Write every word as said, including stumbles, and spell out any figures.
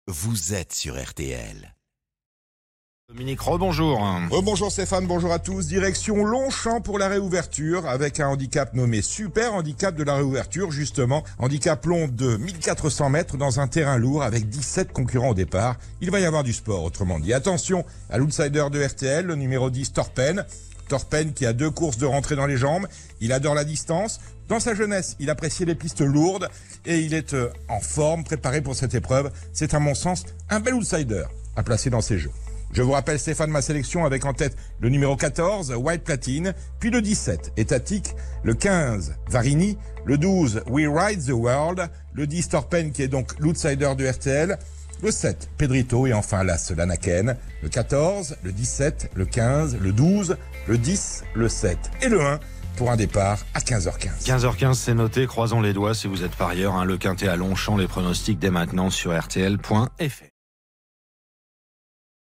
Vous êtes sur R T L. Dominique, rebonjour. Rebonjour Stéphane, bonjour à tous. Direction Longchamp pour la réouverture avec un handicap nommé Super Handicap de la réouverture, justement. Handicap long de mille quatre cents mètres dans un terrain lourd avec dix-sept concurrents au départ. Il va y avoir du sport, autrement dit. Attention à l'outsider de R T L, le numéro dix, Torpen. Torpen qui a deux courses de rentrée dans les jambes. Il adore la distance. Dans sa jeunesse, il appréciait les pistes lourdes et il est euh, en forme, préparé pour cette épreuve. C'est à mon sens un bel outsider à placer dans ces jeux. Je vous rappelle, Stéphane, ma sélection avec en tête le numéro quatorze, White Platine, puis le dix-sept, Étatique, le quinze, Varini, le douze, We Ride the World, le dix, Torpen, qui est donc l'outsider de R T L, le sept, Pedrito, et enfin l'As, Lanaken, le quatorze, le dix-sept, le quinze, le douze, le dix, le sept et le un pour un départ à quinze heures quinze. quinze heures quinze, c'est noté. Croisons les doigts si vous êtes parieur. Hein, le Quintet à Longchamp, les pronostics dès maintenant sur R T L point F R.